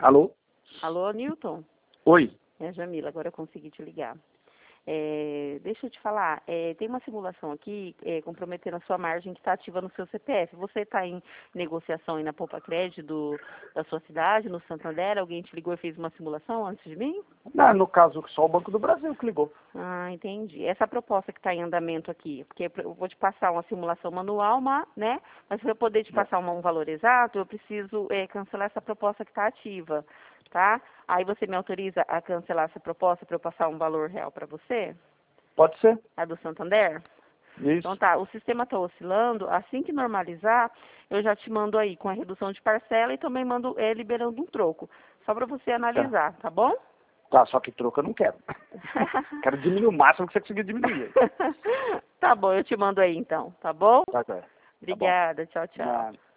Alô? Alô, Newton? Oi. É a Jamila, agora eu consegui te ligar. Deixa eu te falar, tem uma simulação aqui comprometendo a sua margem que está ativa no seu CPF. Você está em negociação aí na Poupa Crédito da sua cidade, no Santander? Alguém te ligou e fez uma simulação antes de mim? Não, no caso, só o Banco do Brasil que ligou. Ah, entendi. Essa proposta que está em andamento aqui, porque eu vou te passar uma simulação manual, né? Mas para eu poder te passar um valor exato, eu preciso cancelar essa proposta que está ativa, tá? Aí você me autoriza a cancelar essa proposta para eu passar um valor real para você? Pode ser. A do Santander? Isso. Então tá, o sistema está oscilando, assim que normalizar, eu já te mando aí com a redução de parcela e também mando liberando um troco, só para você analisar, tá bom? Tá, só que troco eu não quero. Quero diminuir o máximo que você conseguir diminuir. Tá bom, eu te mando aí então, tá bom? Tá, cara. Obrigada, tchau, tchau. Nada.